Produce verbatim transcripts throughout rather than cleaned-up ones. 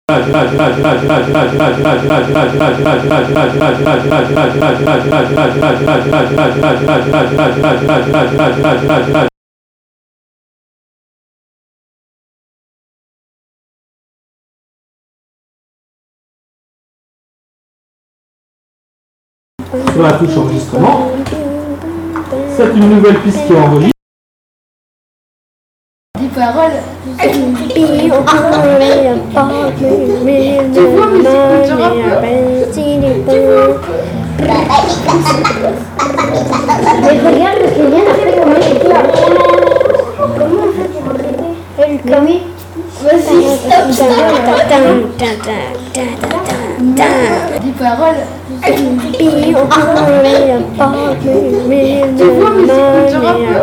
Sur la touche enregistrement, c'est une nouvelle piste qui enregistre. Des paroles. Tu vois, mais c'est pas mais regarde ce qu'il vient de faire comment il est là. Comment on fait pour arrêter? Le oui. Vas-y, stop, Des paroles. Tu vois, mais c'est pas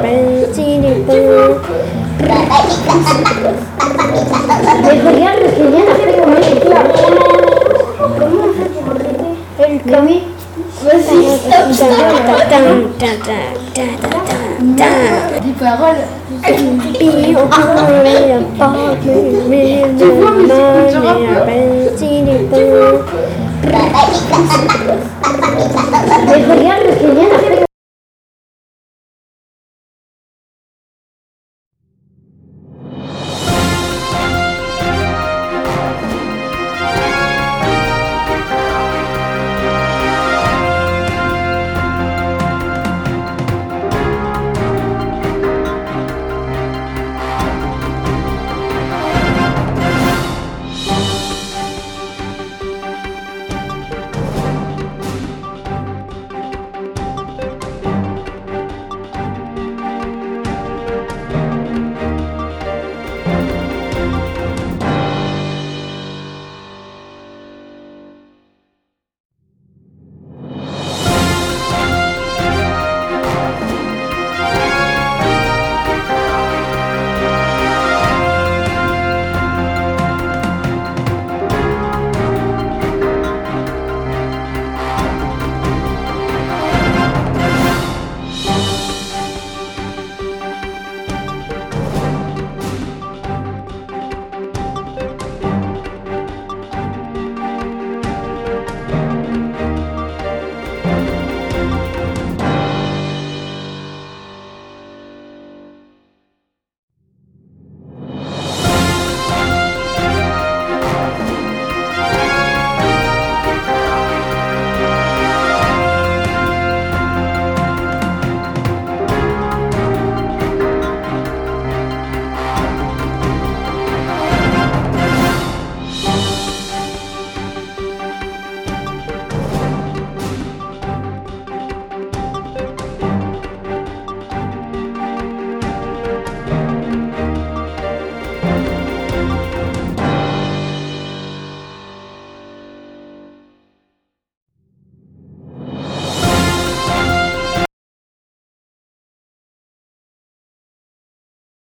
mais regarde ce qu'il vient de faire comment il est là. Comment on fait pour arrêter? Le oui. Vas-y, stop, Des paroles. Tu vois, mais c'est pas